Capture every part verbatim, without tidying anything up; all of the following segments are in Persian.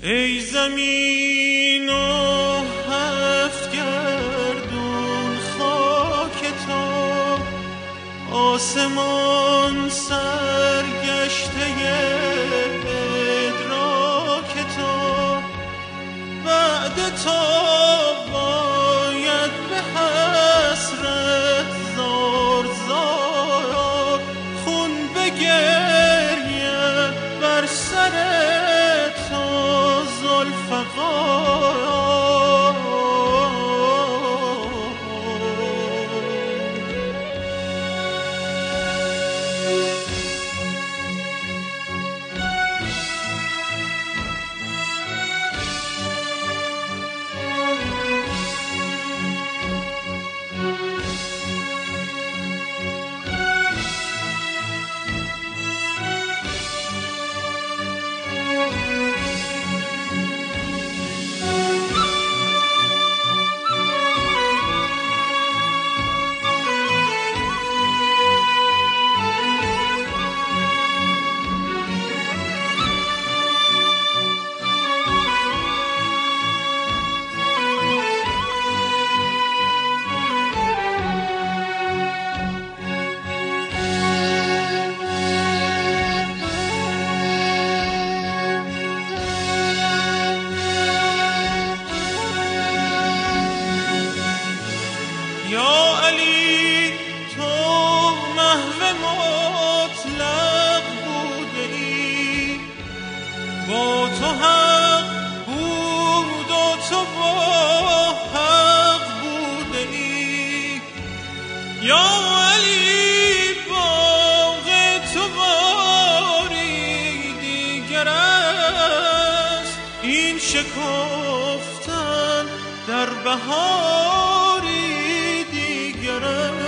ای زمین و هفت گردون خاک تو، آسمان سرگشته ادراک تو، بعد تو باید به حسرت زار زار خون بگرید بر سر تو زلفقار. یا علی تو محو مطلق بوده ای، با تو حق بود و تو با حق بوده ای. یا علی باغ تو باری دیگر است، این شکفتن در بهاری دیگر است.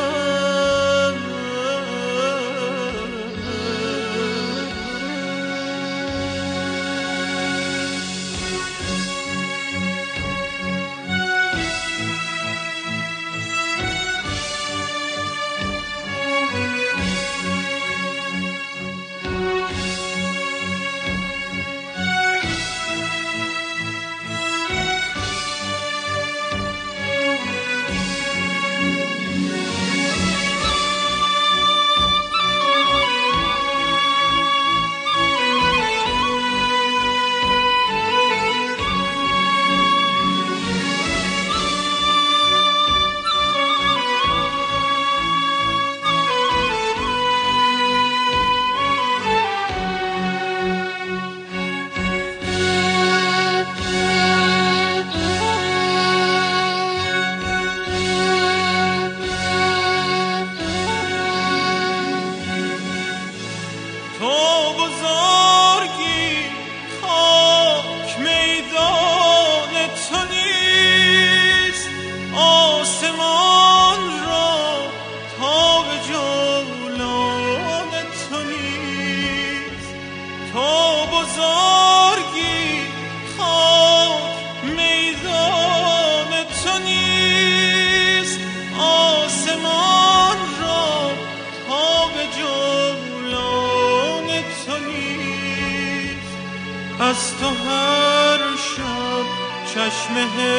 از تو هر شب چشم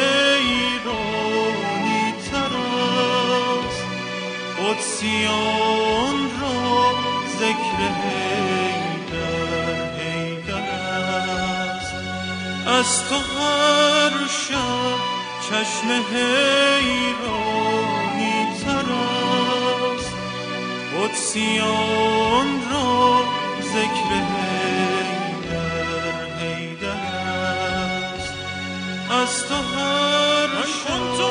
حیرانی تر است، قدسیان را ذکر حیدر حیدر است. از تو هر شب چشم حیرانی تر است، قدسیان را ذکر حیدر. از تو هر شب